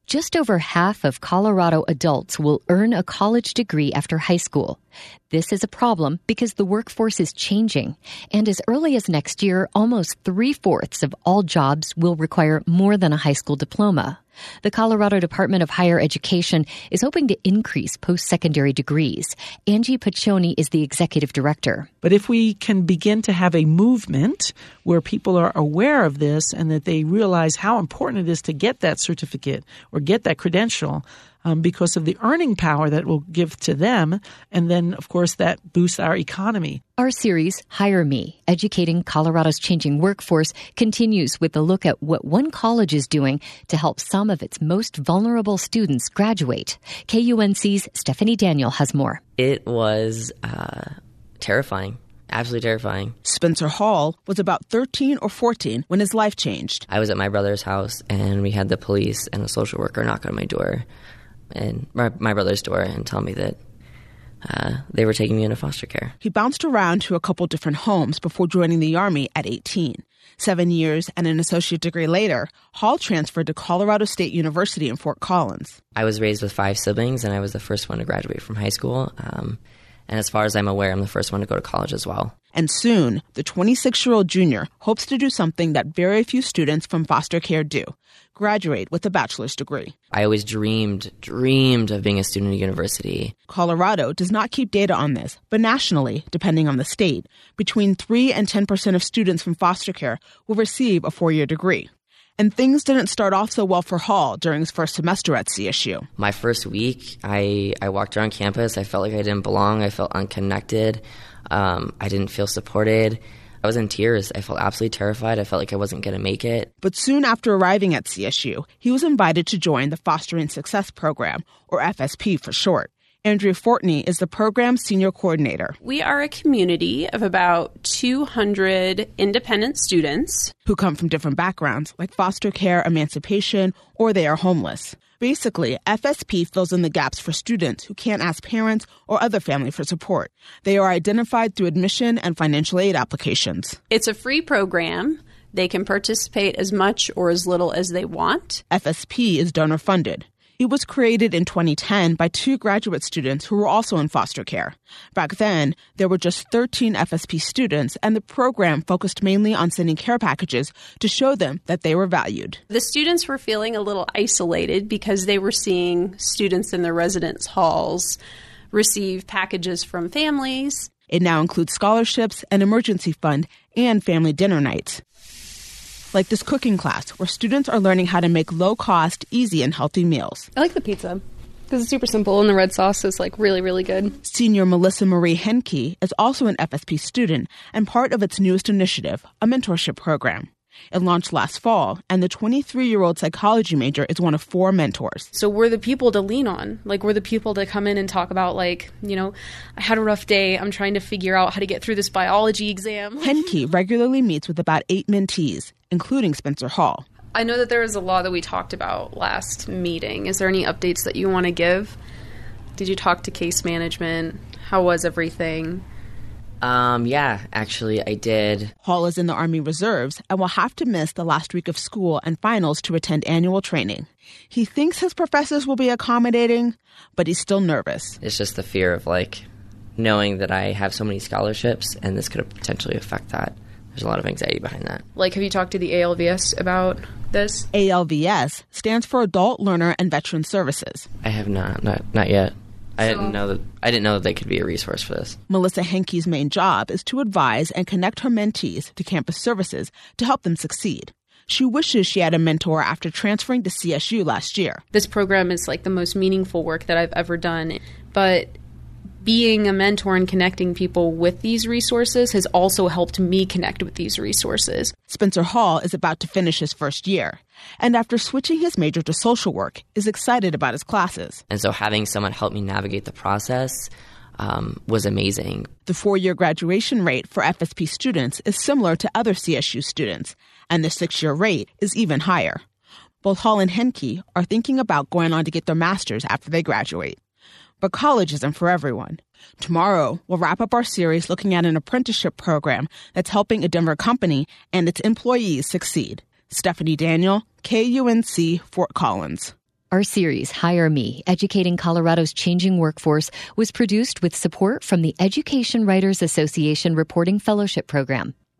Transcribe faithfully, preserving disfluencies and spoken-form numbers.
Just over half of Colorado adults will earn a college degree after high school. This is a problem because the workforce is changing. And as early as next year, almost three-fourths of all jobs will require more than a high school diploma. The Colorado Department of Higher Education is hoping to increase post-secondary degrees. Angie Paccioni is the executive director. But if we can begin to have a movement where people are aware of this and that they realize how important it is to get that certificate or get that credential, Um, because of the earning power that will give to them. And then, of course, that boosts our economy. Our series, Hire Me, Educating Colorado's Changing Workforce, continues with a look at what one college is doing to help some of its most vulnerable students graduate. K U N C's Stephanie Daniel has more. It was uh, terrifying. Absolutely terrifying. Spencer Hall was about thirteen or fourteen when his life changed. I was at my brother's house, and we had the police and a social worker knock on my door. And my, my brother's door and tell me that uh, they were taking me into foster care. He bounced around to a couple different homes before joining the Army at eighteen. Seven years and an associate degree later, Hall transferred to Colorado State University in Fort Collins. I was raised with five siblings, and I was the first one to graduate from high school. Um, and as far as I'm aware, I'm the first one to go to college as well. And soon, the twenty-six-year-old junior hopes to do something that very few students from foster care do: graduate with a bachelor's degree. I always dreamed, dreamed of being a student at university. Colorado does not keep data on this, but nationally, depending on the state, between three and ten percent of students from foster care will receive a four-year degree. And things didn't start off so well for Hall during his first semester at C S U. My first week, I, I walked around campus. I felt like I didn't belong. I felt unconnected. Um, I didn't feel supported. I was in tears. I felt absolutely terrified. I felt like I wasn't going to make it. But soon after arriving at C S U, he was invited to join the Fostering Success Program, or F S P for short. Andrea Fortney is the program's senior coordinator. We are a community of about two hundred independent students who come from different backgrounds, like foster care, emancipation, or they are homeless. Basically, F S P fills in the gaps for students who can't ask parents or other family for support. They are identified through admission and financial aid applications. It's a free program. They can participate as much or as little as they want. F S P is donor-funded. It was created in twenty ten by two graduate students who were also in foster care. Back then, there were just thirteen F S P students, and the program focused mainly on sending care packages to show them that they were valued. The students were feeling a little isolated because they were seeing students in their residence halls receive packages from families. It now includes scholarships, an emergency fund, and family dinner nights. Like this cooking class, where students are learning how to make low-cost, easy, and healthy meals. I like the pizza because it's super simple and the red sauce is like really, really good. Senior Melissa Marie Henke is also an F S P student and part of its newest initiative, a mentorship program. It launched last fall, and the twenty-three-year-old psychology major is one of four mentors. So we're the people to lean on. Like, we're the people to come in and talk about, like, you know, I had a rough day. I'm trying to figure out how to get through this biology exam. Henke regularly meets with about eight mentees, including Spencer Hall. I know that there was a law that we talked about last meeting. Is there any updates that you want to give? Did you talk to case management? How was everything? Um, yeah, actually, I did. Hall is in the Army Reserves and will have to miss the last week of school and finals to attend annual training. He thinks his professors will be accommodating, but he's still nervous. It's just the fear of, like, knowing that I have so many scholarships, and this could potentially affect that. There's a lot of anxiety behind that. Like, have you talked to the A L V S about this? A L V S stands for Adult Learner and Veteran Services. I have not, not, not yet. I didn't know that I didn't know that they could be a resource for this. Melissa Henke's main job is to advise and connect her mentees to campus services to help them succeed. She wishes she had a mentor after transferring to C S U last year. This program is like the most meaningful work that I've ever done, but being a mentor and connecting people with these resources has also helped me connect with these resources. Spencer Hall is about to finish his first year, and after switching his major to social work, is excited about his classes. And so having someone help me navigate the process um, was amazing. The four-year graduation rate for F S P students is similar to other C S U students, and the six-year rate is even higher. Both Hall and Henke are thinking about going on to get their master's after they graduate. But college isn't for everyone. Tomorrow, we'll wrap up our series looking at an apprenticeship program that's helping a Denver company and its employees succeed. Stephanie Daniel, K U N C, Fort Collins. Our series, Hire Me, Educating Colorado's Changing Workforce, was produced with support from the Education Writers Association Reporting Fellowship Program.